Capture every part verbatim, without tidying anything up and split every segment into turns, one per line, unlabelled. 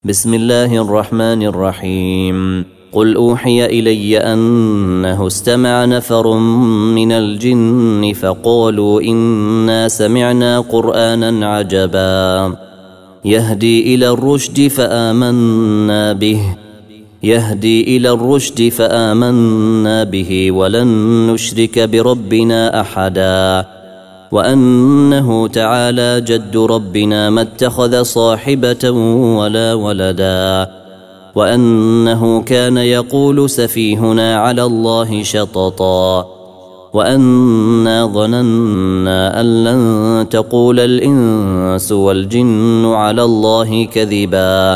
بسم الله الرحمن الرحيم. قل أوحي إلي أنه استمع نفر من الجن فقالوا إنا سمعنا قرآنا عجبا يهدي إلى الرشد فآمنا به يهدي إلى الرشد فآمنا به ولن نشرك بربنا أحدا وأنه تعالى جد ربنا ما اتخذ صاحبة ولا ولدا وأنه كان يقول سفيهنا على الله شططا وأنا ظننا أن لن تقول الإنس والجن على الله كذبا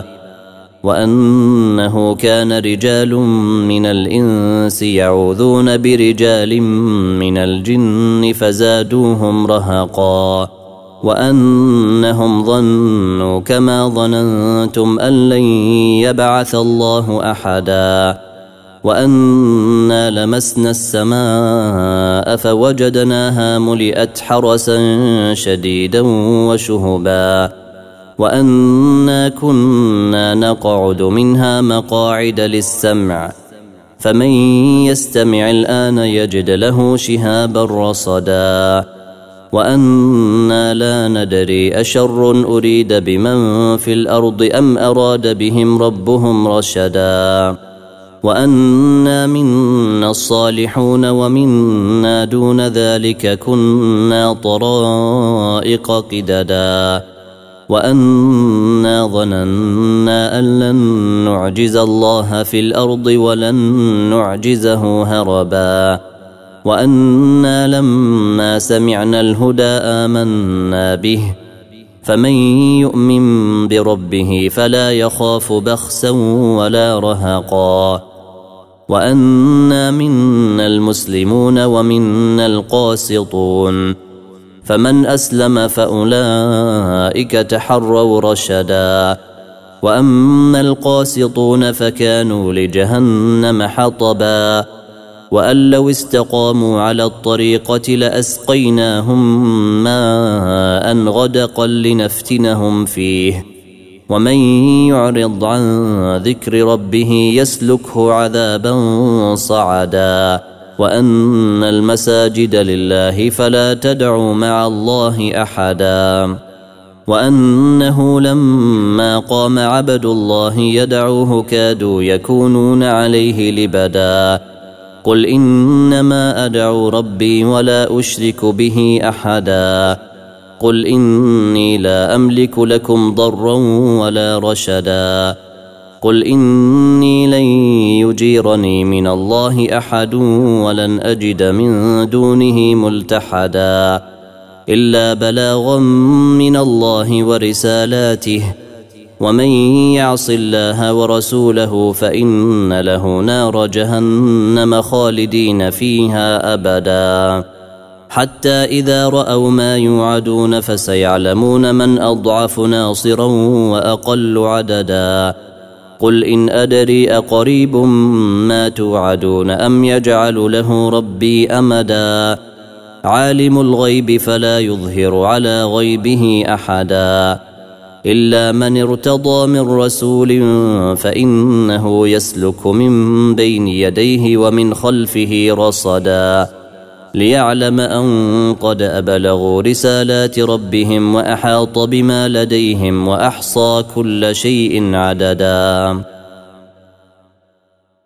وأنه كان رجال من الإنس يعوذون برجال من الجن فزادوهم رهقا وأنهم ظنوا كما ظننتم أن لن يبعث الله أحدا وأنا لمسنا السماء فوجدناها ملئت حرسا شديدا وشهبا وأنا كنا نقعد منها مقاعد للسمع فمن يستمع الآن يجد له شهابا رصدا وأنا لا ندري أشر أريد بمن في الأرض أم أراد بهم ربهم رشدا وأنا منا الصالحون ومنا دون ذلك كنا طرائق قددا وأنا ظننا أن لن نعجز الله في الأرض ولن نعجزه هربا وأنا لما سمعنا الهدى آمنا به فمن يؤمن بربه فلا يخاف بخسا ولا رهقا وأنا منا المسلمون ومنا القاسطون فمن أسلم فأولئك تحروا رشدا وأما القاسطون فكانوا لجهنم حطبا وأن لو استقاموا على الطريقة لأسقيناهم ماء غدقا لنفتنهم فيه ومن يعرض عن ذكر ربه يسلكه عذابا صعدا وأن المساجد لله فلا تدعوا مع الله أحدا وأنه لما قام عبد الله يدعوه كادوا يكونون عليه لبدا قل إنما أدعو ربي ولا أشرك به أحدا قل إني لا أملك لكم ضرا ولا رشدا قل إني لن يجيرني من الله أحد ولن أجد من دونه ملتحدا إلا بلاغا من الله ورسالاته ومن يعص الله ورسوله فإن له نار جهنم خالدين فيها أبدا حتى إذا رأوا ما يوعدون فسيعلمون من أضعف ناصرا وأقل عددا قل إن أدري أقريب ما توعدون أم يجعل له ربي أمدا عالم الغيب فلا يظهر على غيبه أحدا إلا من ارتضى من رسول فإنه يسلك من بين يديه ومن خلفه رصدا ليعلم أن قد أبلغوا رسالات ربهم وأحاط بما لديهم وأحصى كل شيء عددا.